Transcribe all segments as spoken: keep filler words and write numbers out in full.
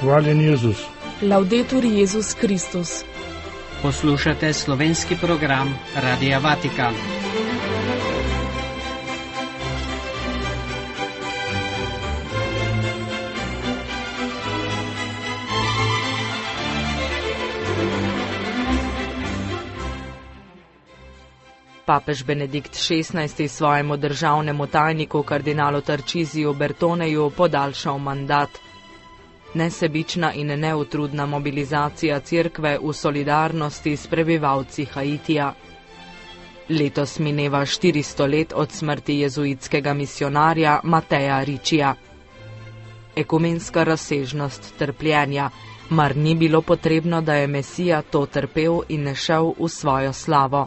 Hvaljen Jezus. Laudetur Jezus Kristus. Poslušate slovenski program Radia Vatikan. Papež Benedikt šestnajsti svojemu državnemu tajniku kardinalu Tarcisiju Bertoneju podaljšal mandat. Nesebična in neutrudna mobilizacija cerkve v solidarnosti s prebivalci Haitija. Letos mineva štiristo let od smrti jezuitskega misionarja Mateja Ričija. Ekumenska razsežnost trpljenja. Mar ni bilo potrebno, da je Mesija to trpel in ne šel v svojo slavo?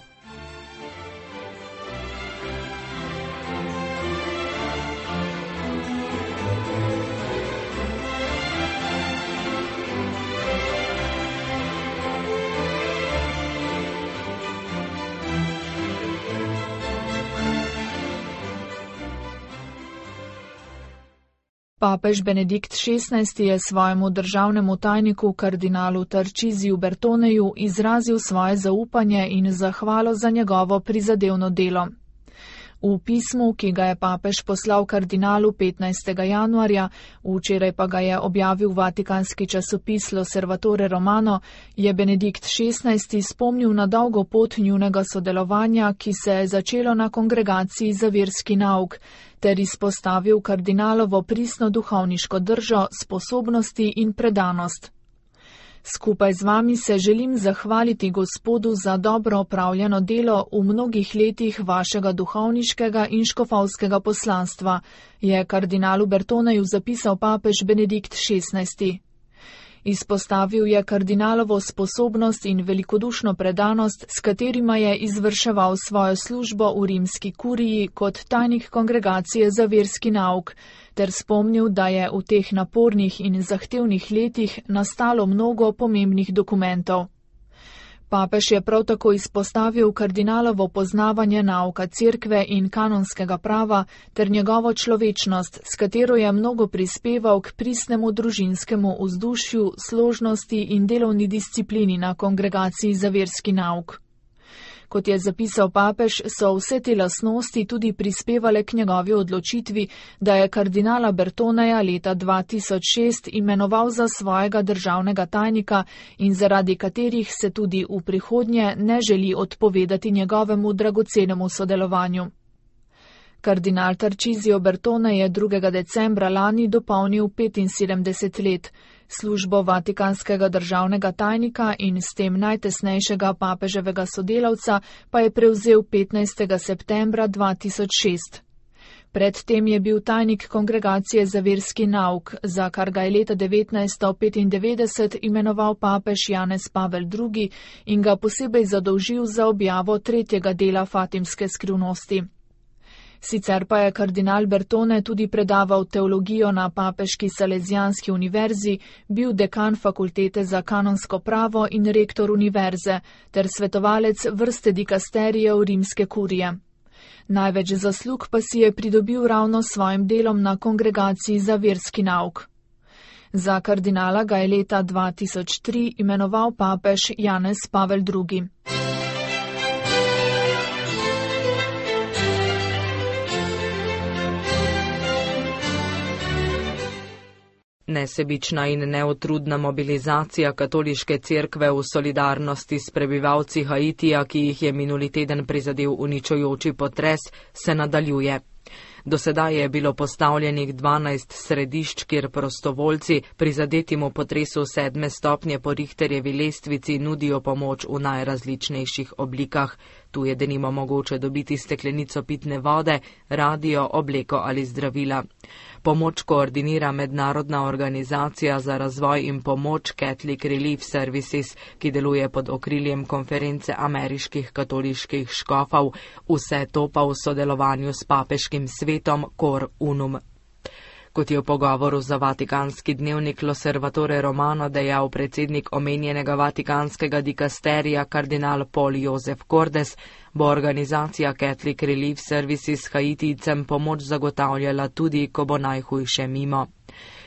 Papež Benedikt šestnajsti je svojemu državnemu tajniku kardinalu Tarcisiju Bertoneju izrazil svoje zaupanje in zahvalo za njegovo prizadevno delo. V pismu, ki ga je papež poslal kardinalu petnajstega januarja, včeraj pa ga je objavil vatikanski časopis L'Osservatore Romano, je Benedikt šestnajsti spomnil na dolgo pot njunega sodelovanja, ki se je začelo na kongregaciji za verski nauk, ter izpostavil kardinalovo pristno duhovniško držo, sposobnosti in predanost. Skupaj z vami se želim zahvaliti Gospodu za dobro opravljeno delo v mnogih letih vašega duhovniškega in škofovskega poslanstva, je kardinalu Bertoneju zapisal papež Benedikt šestnajsti. Izpostavil je kardinalovo sposobnost in velikodušno predanost, s katerima je izvrševal svojo službo v rimski kuriji kot tajnik kongregacije za verski nauk, ter spomnil, da je v teh napornih in zahtevnih letih nastalo mnogo pomembnih dokumentov. Papež je prav tako izpostavil kardinalovo poznavanje nauka cerkve in kanonskega prava ter njegovo človečnost, s katero je mnogo prispeval k pristnemu družinskemu vzdušju, složnosti in delovni disciplini na kongregaciji za verski nauk. Kot je zapisal papež, so vse te lastnosti tudi prispevale k njegovi odločitvi, da je kardinala Bertoneja leta dva tisoč šest imenoval za svojega državnega tajnika in zaradi katerih se tudi v prihodnje ne želi odpovedati njegovemu dragocenemu sodelovanju. Kardinal Tarcisio Bertone je drugega decembra lani dopolnil petinsedemdeset let. Službo vatikanskega državnega tajnika in s tem najtesnejšega papeževega sodelavca pa je prevzel petnajstega septembra dva tisoč šest. Predtem je bil tajnik kongregacije za verski nauk, za kar ga je leta devetnajststo petindevetdeset imenoval papež Janez Pavel drugi in ga posebej zadolžil za objavo tretjega dela Fatimske skrivnosti. Sicer pa je kardinal Bertone tudi predaval teologijo na Papeški Salezijanski univerzi, bil dekan fakultete za kanonsko pravo in rektor univerze, ter svetovalec vrste dikasterijev rimske kurije. Največ zaslug pa si je pridobil ravno s svojim delom na kongregaciji za verski nauk. Za kardinala ga je leta dva tisoč tri imenoval papež Janez Pavel drugi. Nesebična in neutrudna mobilizacija katoliške cerkve v solidarnosti s prebivalci Haitija, ki jih je minuli teden prizadel uničujoči potres, se nadaljuje. Do sedaj je bilo postavljenih dvanajst središč, kjer prostovoljci prizadetemu potresu sedme stopnje po Richterjevi lestvici nudijo pomoč v najrazličnejših oblikah. Tu je denimo mogoče dobiti steklenico pitne vode, radio, obleko ali zdravila. Pomoč koordinira mednarodna organizacija za razvoj in pomoč Catholic Relief Services, ki deluje pod okriljem konference ameriških katoliških škofov, vse to pa v sodelovanju s papeškim svetom Cor Unum. Kot je v pogovoru za vatikanski dnevnik L'Osservatore Romano dejal predsednik omenjenega vatikanskega dikasterija kardinal Paul Joseph Cordes, bo organizacija Catholic Relief Services Haitijcem pomoč zagotavljala tudi, ko bo najhujše mimo.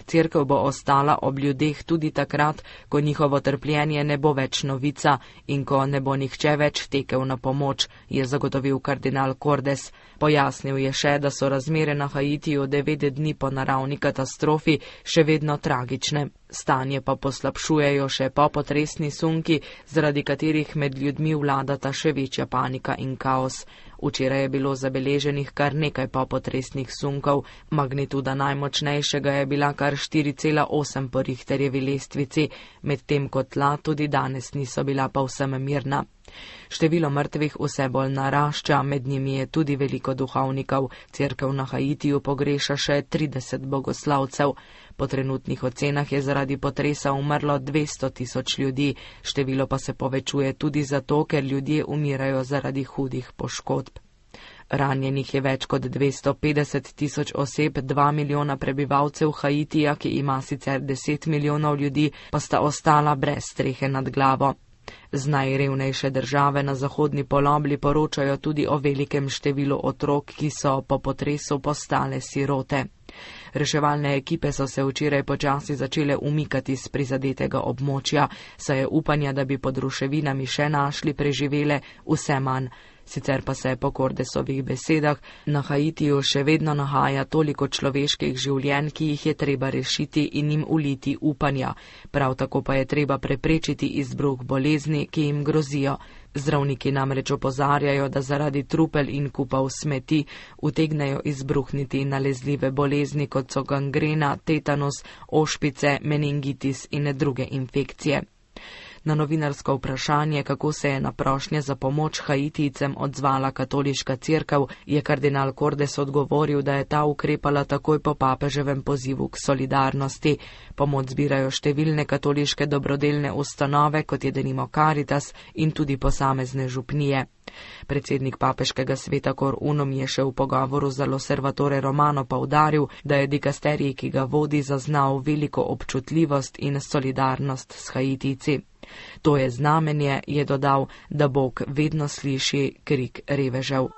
cerkev bo ostala ob ljudeh tudi takrat, ko njihovo trpljenje ne bo več novica in ko ne bo nihče več tekel na pomoč, je zagotovil kardinal Cordes. Pojasnil je še, da so razmere na Haitiju devet dni po naravni katastrofi še vedno tragične. Stanje pa poslabšujejo še popotresni sunki, zaradi katerih med ljudmi vladata še večja panika in kaos. Včeraj je bilo zabeleženih kar nekaj popotresnih sunkov, magnituda najmočnejšega je bila kar štiri cela osem po Richterjevi lestvici, medtem ko tla tudi danes niso bila povsem mirna. Število mrtvih vse bolj narašča, med njimi je tudi veliko duhovnikov. Cerkev na Haitiju pogreša še trideset bogoslavcev. Po trenutnih ocenah je zaradi potresa umrlo dvesto tisoč ljudi, število pa se povečuje tudi zato, ker ljudje umirajo zaradi hudih poškodb. Ranjenih je več kot dvesto petdeset tisoč oseb, dva milijona prebivalcev Haitija, ki ima sicer deset milijonov ljudi, pa sta ostala brez strehe nad glavo. Z najrevnejše države na zahodni polobli poročajo tudi o velikem številu otrok, ki so po potresu postale sirote. Reševalne ekipe so se včeraj počasi začele umikati z prizadetega območja, saj je upanja, da bi pod ruševinami še našli preživele, vse manj. Sicer pa se po Cordesovih besedah na Haitiju še vedno nahaja toliko človeških življenj, ki jih je treba rešiti in jim uliti upanja. Prav tako pa je treba preprečiti izbruh bolezni, ki jim grozijo. Zdravniki namreč opozarjajo, da zaradi trupel in kupov smeti utegnejo izbruhniti nalezljive bolezni, kot so gangrena, tetanus, ošpice, meningitis in druge infekcije. Na novinarsko vprašanje, kako se je na prošnje za pomoč Haitijcem odzvala katoliška cerkev, je kardinal Cordes odgovoril, da je ta ukrepala takoj po papeževem pozivu k solidarnosti. Pomoč zbirajo številne katoliške dobrodelne ustanove, kot je denimo Caritas, in tudi posamezne župnije. Predsednik papeškega sveta Cor Unum je še v pogovoru za L'Osservatore Romano poudaril, da je dikasterij, ki ga vodi, zaznal veliko občutljivost in solidarnost s Haitijci. To je znamenje, je dodal, da Bog vedno sliši krik revežev.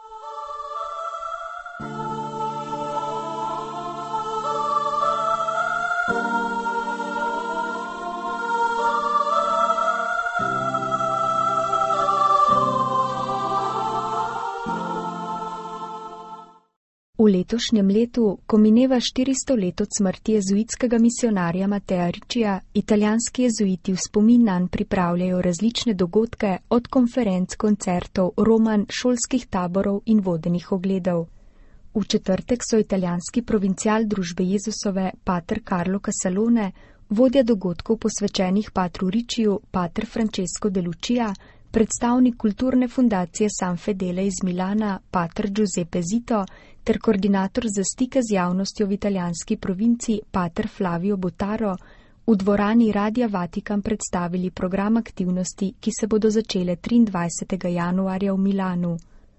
V letošnjem letu, ko mineva štiristo let od smrti jezuitskega misionarja Matea Riccija, italijanski jezuiti v spomin nanj pripravljajo različne dogodke, od konferenc, koncertov, romanj, šolskih taborov in vodenih ogledov. V četrtek so italijanski provincial družbe Jezusove, pater Carlo Casalone, vodja dogodkov posvečenih patru Ricciju, pater Francesco de Lucia, predstavnik kulturne fundacije San Fedele iz Milana, pater Giuseppe Zito, ter koordinator za stike z javnostjo v italijanski provinci, pater Flavio Botaro, v dvorani Radia Vatikan predstavili program aktivnosti, ki se bodo začele triindvajsetega januarja v Milanu.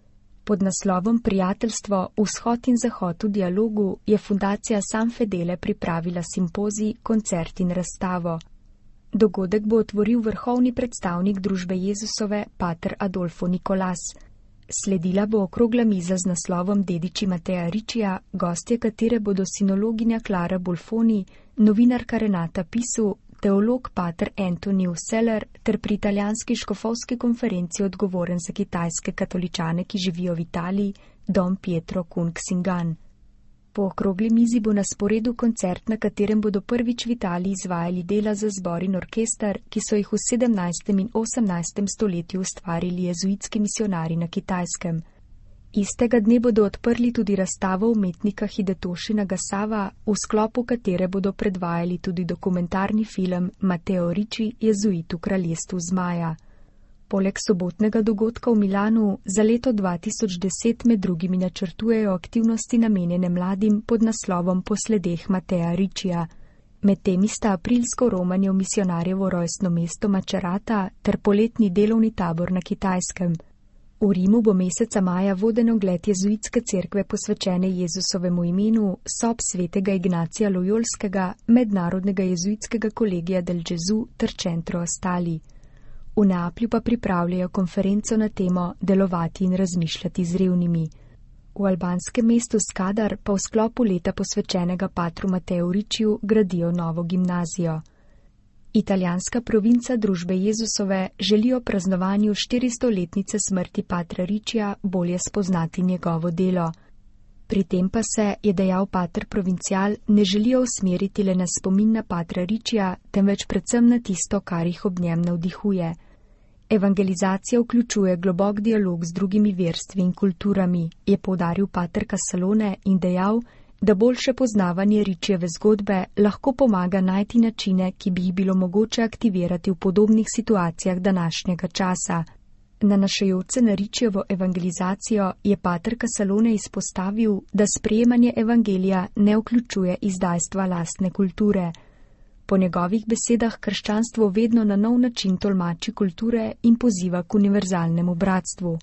Pod naslovom Prijateljstvo, vzhod in zahod v dialogu je fundacija San Fedele pripravila simpozij, koncert in razstavo. Dogodek bo otvoril vrhovni predstavnik družbe Jezusove, pater Adolfo Nicolas. Sledila bo okrogla miza z naslovom Dediči Matea Riccija, gostje katere bodo sinologinja Clara Bolfoni, novinarka Renata Pisu, teolog pater Anthony Seller ter pri italijanski škofovski konferenci odgovoren za kitajske katoličane, ki živijo v Italiji, Don Pietro Kung Singan. Po okrogli mizi bo na sporedu koncert, na katerem bodo prvič v Italiji izvajali dela za zbor in orkester, ki so jih v sedemnajstem in osemnajstem stoletju ustvarili jezuitski misionarji na Kitajskem. Istega dne bodo odprli tudi razstavo umetnika Hidetoshi Nagasawa, v sklopu katere bodo predvajali tudi dokumentarni film Mateo Ricci, jezuit v kraljestvu zmaja. Poleg sobotnega dogodka v Milanu za leto dva tisoč deset med drugimi načrtujejo aktivnosti namenjene mladim pod naslovom Po sledeh Matea Riccija. Med temi sta aprilsko romanje v misionarjevo rojstno mesto Macerata ter poletni delovni tabor na Kitajskem. V Rimu bo meseca maja voden ogled jezuitske cerkve posvečene Jezusovemu imenu, sob svetega Ignacija Lojolskega, mednarodnega jezuitskega kolegija del Gesù ter Centro Astali. V Neaplju pa pripravljajo konferenco na temo Delovati in razmišljati z revnimi. V albanskem mestu Skadar pa v sklopu leta posvečenega patru Mateju Riciju gradijo novo gimnazijo. Italijanska provinca Družbe Jezusove želi o praznovanju štiristoletnice smrti patra Ricija bolje spoznati njegovo delo. Pri tem pa se, je dejal pater provincial, ne želijo usmeriti le na spomin na patra Ricija, temveč predvsem na tisto, kar jih ob njem navdihuje. Evangelizacija vključuje globok dialog z drugimi verstvi in kulturami, je poudaril pater Casalone in dejal, da boljše poznavanje Ričijeve zgodbe lahko pomaga najti načine, ki bi jih bilo mogoče aktivirati v podobnih situacijah današnjega časa. Nanašajoč se na Ričijevo evangelizacijo je pater Casalone izpostavil, da sprejemanje evangelija ne vključuje izdajstva lastne kulture. Po njegovih besedah krščanstvo vedno na nov način tolmači kulture in poziva k univerzalnemu bratstvu.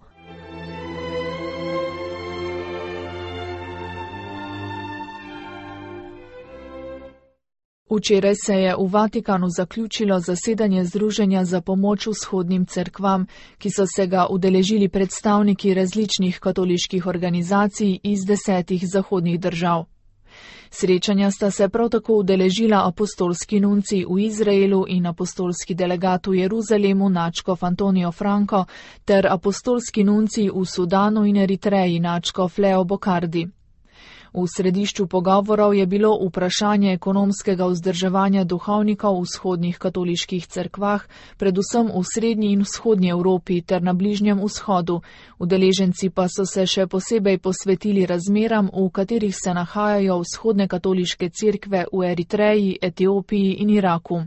Včeraj se je v Vatikanu zaključilo zasedanje Združenja za pomoč vzhodnim cerkvam, ki so se ga udeležili predstavniki različnih katoliških organizacij iz desetih zahodnih držav. Srečanja sta se prav tako udeležila apostolski nunci v Izraelu in apostolski delegat v Jeruzalemu nadškof Antonijo Franco ter apostolski nunci v Sudanu in Eritreji nadškof Leo Bokardi. V središču pogovorov je bilo vprašanje ekonomskega vzdrževanja duhovnikov v vzhodnih katoliških cerkvah, predvsem v srednji in vzhodnji Evropi ter na Bližnjem vzhodu. Udeleženci pa so se še posebej posvetili razmeram, v katerih se nahajajo vzhodne katoliške cerkve v Eritreji, Etiopiji in Iraku.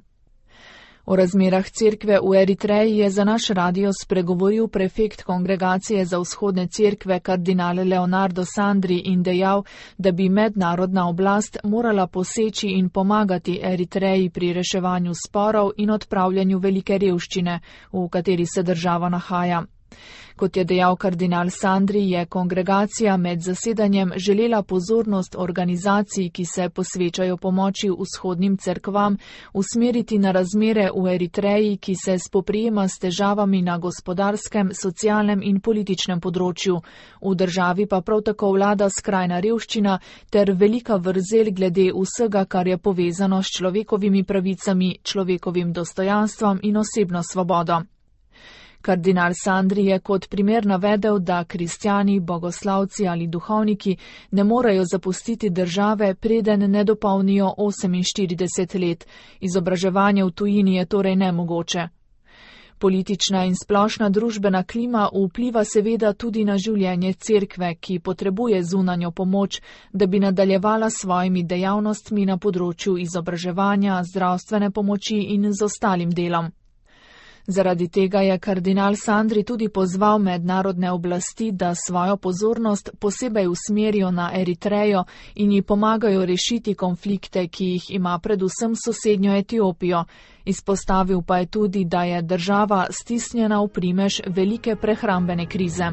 O razmerah cerkve v Eritreji je za naš radio spregovoril prefekt Kongregacije za vzhodne cerkve kardinal Leonardo Sandri in dejal, da bi mednarodna oblast morala poseči in pomagati Eritreji pri reševanju sporov in odpravljanju velike revščine, v kateri se država nahaja. Kot je dejal kardinal Sandri, je kongregacija med zasedanjem želela pozornost organizacij, ki se posvečajo pomoči vzhodnim cerkvam, usmeriti na razmere v Eritreji, ki se spoprijema s težavami na gospodarskem, socialnem in političnem področju. V državi pa prav tako vlada skrajna revščina ter velika vrzel glede vsega, kar je povezano s človekovimi pravicami, človekovim dostojanstvom in osebno svobodo. Kardinal Sandri je kot primer navedel, da kristjani, bogoslavci ali duhovniki ne morejo zapustiti države, preden ne dopolnijo oseminštirideset let. Izobraževanje v tujini je torej nemogoče. Politična in splošna družbena klima vpliva seveda tudi na življenje cerkve, ki potrebuje zunanjo pomoč, da bi nadaljevala svojimi dejavnostmi na področju izobraževanja, zdravstvene pomoči in z ostalim delom. Zaradi tega je kardinal Sandri tudi pozval mednarodne oblasti, da svojo pozornost posebej usmerijo na Eritrejo in ji pomagajo rešiti konflikte, ki jih ima predvsem sosednjo Etiopijo. Izpostavil pa je tudi, da je država stisnjena v primež velike prehrambene krize.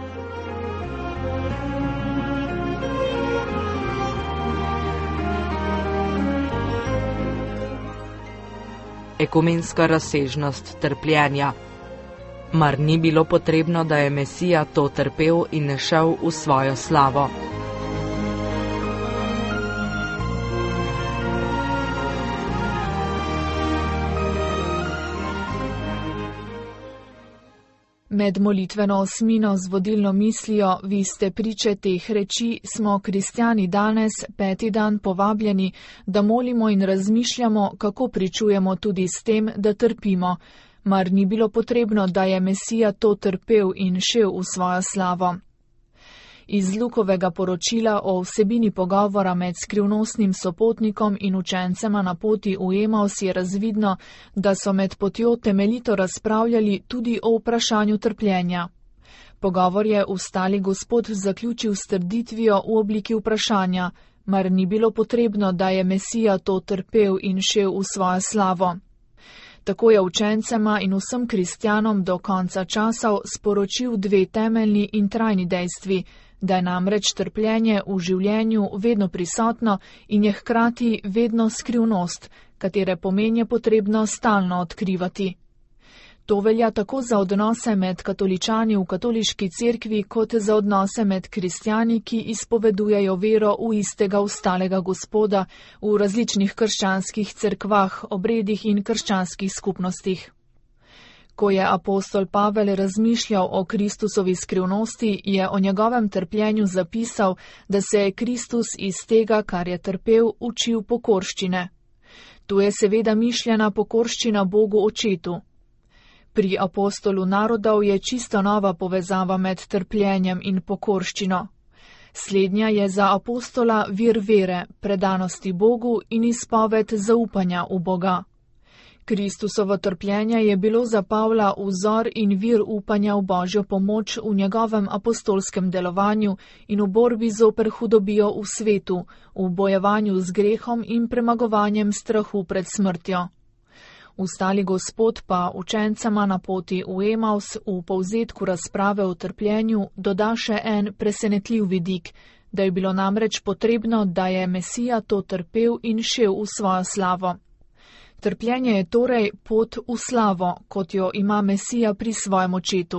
Ekumenska razsežnost trpljenja. Mar ni bilo potrebno, da je Mesija to trpel in šel v svojo slavo? Med molitveno osmino z vodilno mislijo Vi ste priče teh reči smo kristjani danes, peti dan, povabljeni, da molimo in razmišljamo, kako pričujemo tudi s tem, da trpimo. Mar ni bilo potrebno, da je Mesija to trpel in šel v svojo slavo? Iz Lukovega poročila o vsebini pogovora med skrivnostnim sopotnikom in učencema na poti v Emaus je razvidno, da so med potjo temeljito razpravljali tudi o vprašanju trpljenja. Pogovor je ustali Gospod zaključil s trditvijo v obliki vprašanja, mar ni bilo potrebno, da je Mesija to trpel in šel v svojo slavo. Tako je učencema in vsem kristjanom do konca časov sporočil dve temeljni in trajni dejstvi, da je namreč trpljenje v življenju vedno prisotno in je hkrati vedno skrivnost, katere pomen je potrebno stalno odkrivati. To velja tako za odnose med katoličani v katoliški cerkvi, kot za odnose med kristjani, ki izpovedujejo vero v istega ustalega Gospoda v različnih krščanskih cerkvah, obredih in krščanskih skupnostih. Ko je apostol Pavel razmišljal o Kristusovi skrivnosti, je o njegovem trpljenju zapisal, da se je Kristus iz tega, kar je trpel, učil pokorščine. Tu je seveda mišljena pokorščina Bogu Očetu. Pri apostolu narodov je čisto nova povezava med trpljenjem in pokorščino. Slednja je za apostola vir vere, predanosti Bogu in izpoved zaupanja v Boga. Kristusovo trpljenje je bilo za Pavla vzor in vir upanja v Božjo pomoč v njegovem apostolskem delovanju in v borbi zoper hudobijo v svetu, v bojevanju z grehom in premagovanjem strahu pred smrtjo. Ustali Gospod pa učencama na poti v Emaus v povzetku razprave o trpljenju doda še en presenetljiv vidik, da je bilo namreč potrebno, da je Mesija to trpel in šel v svojo slavo. Trpljenje je torej pot v slavo, kot jo ima Mesija pri svojem Očetu.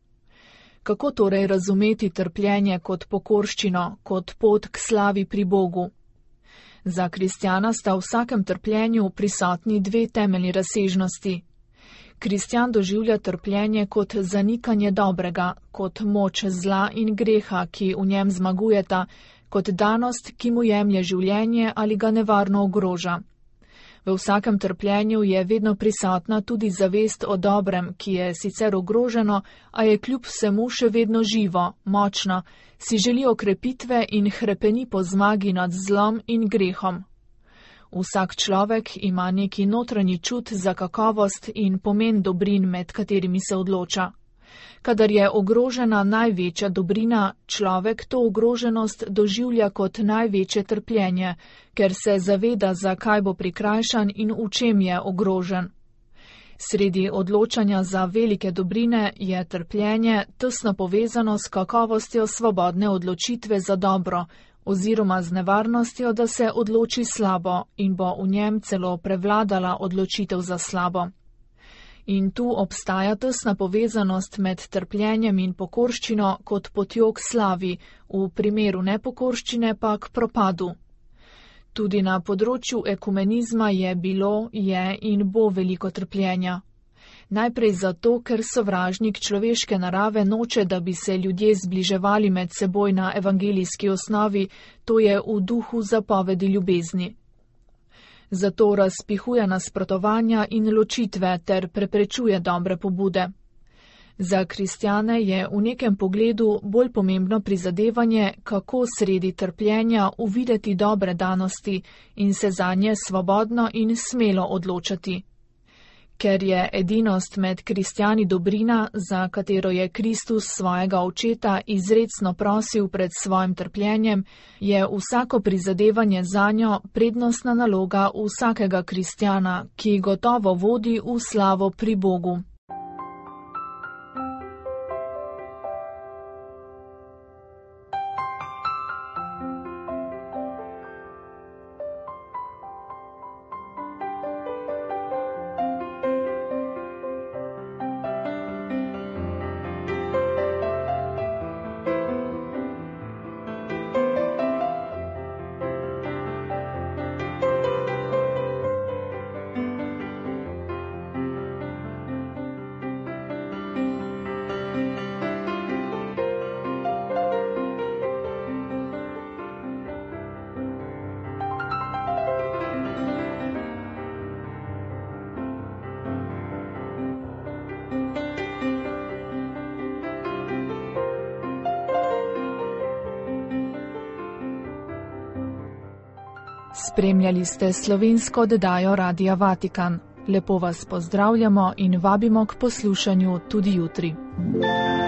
Kako torej razumeti trpljenje kot pokorščino, kot pot k slavi pri Bogu? Za kristjana sta v vsakem trpljenju prisotni dve temeljni razsežnosti. Kristjan doživlja trpljenje kot zanikanje dobrega, kot moč zla in greha, ki v njem zmagujeta, kot danost, ki mu jemlje življenje ali ga nevarno ogroža. V vsakem trpljenju je vedno prisotna tudi zavest o dobrem, ki je sicer ogroženo, a je kljub vsemu še vedno živo, močno, si želi okrepitve in hrepeni po zmagi nad zlom in grehom. Vsak človek ima neki notranji čut za kakovost in pomen dobrin, med katerimi se odloča. Kadar je ogrožena največja dobrina, človek to ogroženost doživlja kot največje trpljenje, ker se zaveda, zakaj bo prikrajšan in v čem je ogrožen. Sredi odločanja za velike dobrine je trpljenje tesno povezano s kakovostjo svobodne odločitve za dobro, oziroma z nevarnostjo, da se odloči slabo in bo v njem celo prevladala odločitev za slabo. In tu obstaja tesna povezanost med trpljenjem in pokorščino kot potjo k slavi, v primeru nepokorščine pa k propadu. Tudi na področju ekumenizma je bilo, je in bo veliko trpljenja. Najprej zato, ker sovražnik človeške narave noče, da bi se ljudje zbliževali med seboj na evangelijski osnovi, to je v duhu zapovedi ljubezni. Zato razpihuje nasprotovanja in ločitve ter preprečuje dobre pobude. Za kristjane je v nekem pogledu bolj pomembno prizadevanje, kako sredi trpljenja uvideti dobre danosti in se zanje svobodno in smelo odločati. Ker je edinost med kristjani dobrina, za katero je Kristus svojega Očeta izrecno prosil pred svojim trpljenjem, je vsako prizadevanje zanjo prednostna naloga vsakega kristjana, ki gotovo vodi v slavo pri Bogu. Spremljali ste slovensko oddajo Radia Vatikan. Lepo vas pozdravljamo in vabimo k poslušanju tudi jutri.